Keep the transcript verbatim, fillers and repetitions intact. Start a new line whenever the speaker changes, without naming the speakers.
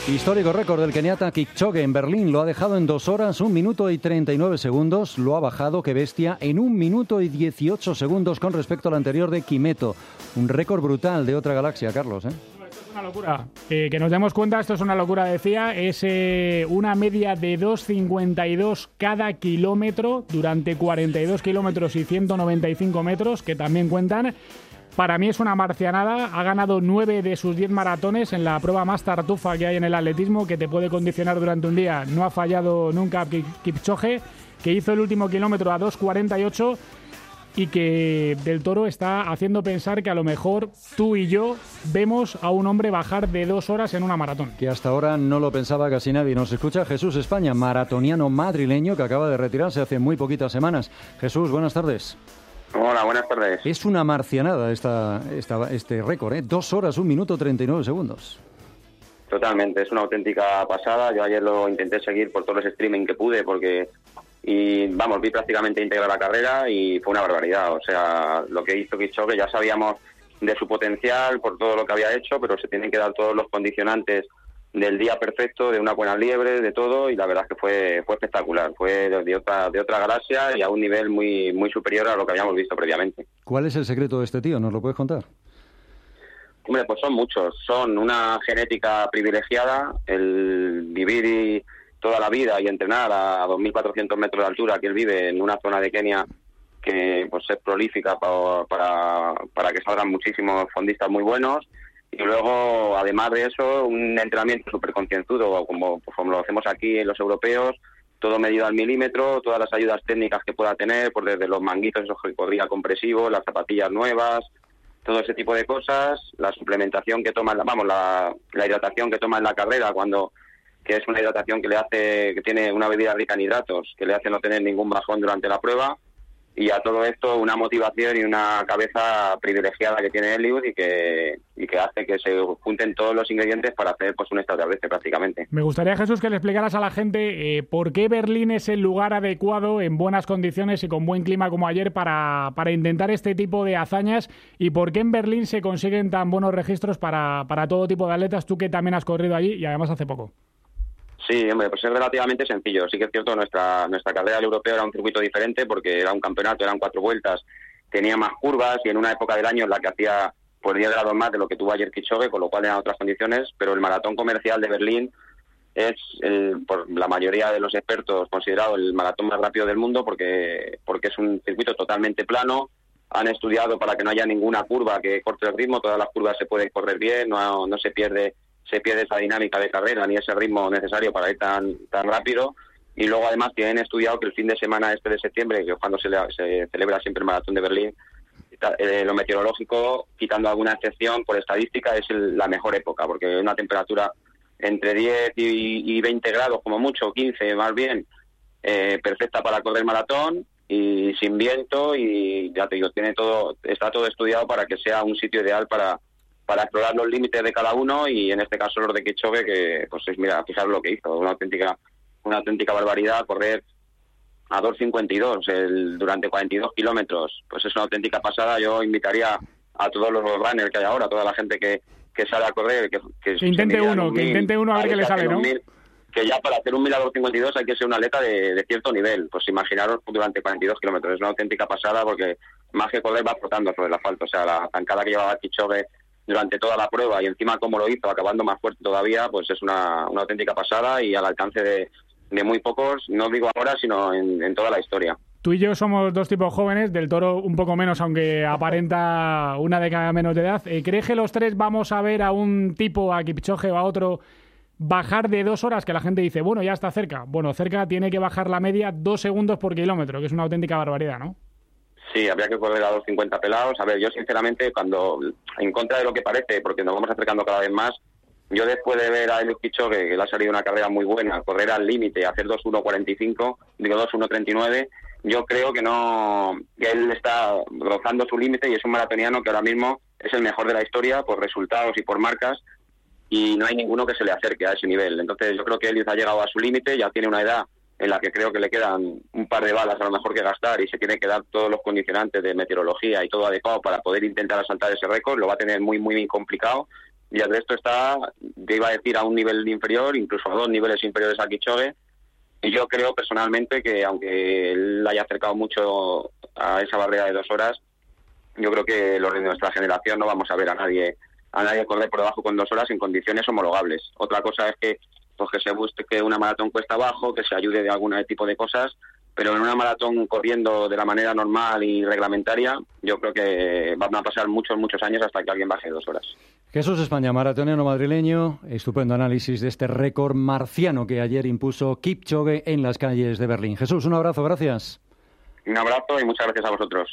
Histórico récord del keniata Kipchoge en Berlín. Lo ha dejado en dos horas, un minuto y treinta y nueve segundos. Lo ha bajado, qué bestia, en un minuto y dieciocho segundos con respecto al anterior de Kimeto. Un récord brutal de otra galaxia, Carlos, ¿eh?
Esto es una locura. Eh, que nos demos cuenta, esto es una locura, decía. Es eh, una media de dos cincuenta y dos cada kilómetro durante cuarenta y dos kilómetros y ciento noventa y cinco metros, que también cuentan. Para mí es una marcianada. Ha ganado nueve de sus diez maratones en la prueba más tartufa que hay en el atletismo, que te puede condicionar durante un día. No ha fallado nunca Kipchoge, que hizo el último kilómetro a dos cuarenta y ocho y que Del Toro está haciendo pensar que a lo mejor tú y yo vemos a un hombre bajar de dos horas en una maratón.
Que hasta ahora no lo pensaba casi nadie. Nos escucha Jesús España, maratoniano madrileño que acaba de retirarse hace muy poquitas semanas. Jesús, buenas tardes.
Hola, buenas tardes.
Es una marcianada esta, esta, este récord, ¿eh? Dos horas, un minuto, treinta y nueve segundos.
Totalmente, es una auténtica pasada. Yo ayer lo intenté seguir por todos los streaming que pude, porque, y vamos, vi prácticamente íntegra la carrera y fue una barbaridad. O sea, lo que hizo Kipchoge, ya sabíamos de su potencial por todo lo que había hecho, pero se tienen que dar todos los condicionantes del día perfecto, de una buena liebre, de todo, y la verdad es que fue fue espectacular, fue de, de otra de otra galaxia y a un nivel muy muy superior a lo que habíamos visto previamente.
¿Cuál es el secreto de este tío? ¿Nos lo puedes contar?
Hombre, pues son muchos, son una genética privilegiada, el vivir y toda la vida y entrenar a dos mil cuatrocientos metros de altura, que él vive en una zona de Kenia que pues es prolífica para, para, para que salgan muchísimos fondistas muy buenos. Y luego, además de eso, un entrenamiento súper concienzudo, como, pues, como lo hacemos aquí en los europeos, todo medido al milímetro, todas las ayudas técnicas que pueda tener, pues desde los manguitos esos que podría compresivos, las zapatillas nuevas, todo ese tipo de cosas, la suplementación que toma, vamos, la, la hidratación que toma en la carrera, cuando que es una hidratación que le hace, que tiene una bebida rica en hidratos, que le hace no tener ningún bajón durante la prueba. Y a todo esto una motivación y una cabeza privilegiada que tiene Eliud y que y que hace que se junten todos los ingredientes para hacer pues un extraterrestre prácticamente.
Me gustaría, Jesús, que le explicaras a la gente eh, por qué Berlín es el lugar adecuado, en buenas condiciones y con buen clima como ayer, para, para intentar este tipo de hazañas, y por qué en Berlín se consiguen tan buenos registros para, para todo tipo de atletas, tú que también has corrido allí y además hace poco.
Sí, hombre, pues es relativamente sencillo. Sí que es cierto, nuestra nuestra carrera del europeo era un circuito diferente porque era un campeonato, eran cuatro vueltas, tenía más curvas y en una época del año en la que hacía por diez grados más de lo que tuvo ayer Kipchoge, con lo cual eran otras condiciones, pero el maratón comercial de Berlín es, el, por la mayoría de los expertos, considerado el maratón más rápido del mundo porque porque es un circuito totalmente plano. Han estudiado para que no haya ninguna curva que corte el ritmo, todas las curvas se pueden correr bien, no, no se pierde se pierde esa dinámica de carrera ni ese ritmo necesario para ir tan tan rápido. Y luego además tienen estudiado que el fin de semana este de septiembre, que es cuando se, le, se celebra siempre el maratón de Berlín, eh, lo meteorológico, quitando alguna excepción por estadística, es el, la mejor época, porque una temperatura entre diez y, y veinte grados como mucho, quince más bien, eh, perfecta para correr maratón y sin viento, y ya te digo, tiene todo, está todo estudiado para que sea un sitio ideal para para explorar los límites de cada uno, y en este caso los de Kipchoge, que pues es, mira, fijaros lo que hizo, una auténtica una auténtica barbaridad, correr a dos cincuenta y dos el, durante cuarenta y dos kilómetros, pues es una auténtica pasada. Yo invitaría a todos los runners que hay ahora, a toda la gente que, que sale a correr, que, que,
que intente uno, que intente uno a ver qué le sale, ¿no?
Mil, que ya para hacer un mil a dos cincuenta y dos hay que ser un atleta de, de cierto nivel, pues imaginaros durante cuarenta y dos kilómetros, es una auténtica pasada, porque más que correr va flotando sobre el asfalto, o sea, la zancada que llevaba Kipchoge durante toda la prueba y encima como lo hizo, acabando más fuerte todavía, pues es una, una auténtica pasada y al alcance de, de muy pocos, no digo ahora, sino en, en toda la historia.
Tú y yo somos dos tipos jóvenes, Del Toro un poco menos, aunque aparenta una década menos de edad. ¿Crees que los tres vamos a ver a un tipo, a Kipchoge o a otro, bajar de dos horas, que la gente dice, bueno, ya está cerca? Bueno, cerca tiene que bajar la media dos segundos por kilómetro, que es una auténtica barbaridad, ¿no?
Sí, habría que correr a dos cincuenta pelados. A ver, yo sinceramente, cuando en contra de lo que parece, porque nos vamos acercando cada vez más, yo después de ver a Eliud Kipchoge, que le ha salido una carrera muy buena, correr al límite, hacer dos uno cuarenta y cinco, digo dos uno treinta y nueve, yo creo que no, que él está rozando su límite y es un maratoniano que ahora mismo es el mejor de la historia por resultados y por marcas, y no hay ninguno que se le acerque a ese nivel. Entonces yo creo que Eliud ha llegado a su límite, ya tiene una edad en la que creo que le quedan un par de balas a lo mejor que gastar y se tiene que dar todos los condicionantes de meteorología y todo adecuado para poder intentar asaltar ese récord. Lo va a tener muy, muy complicado, y el resto está, yo iba a decir, a un nivel inferior, incluso a dos niveles inferiores a Kipchoge. Y yo creo personalmente que, aunque él haya acercado mucho a esa barrera de dos horas, yo creo que los de nuestra generación no vamos a ver a nadie a nadie correr por debajo con dos horas en condiciones homologables. Otra cosa es que, pues, que se busque una maratón cuesta abajo, que se ayude de algún tipo de cosas, pero en una maratón corriendo de la manera normal y reglamentaria, yo creo que van a pasar muchos, muchos años hasta que alguien baje dos horas.
Jesús España, maratoniano madrileño, estupendo análisis de este récord marciano que ayer impuso Kipchoge en las calles de Berlín. Jesús, un abrazo, gracias.
Un abrazo y muchas gracias a vosotros.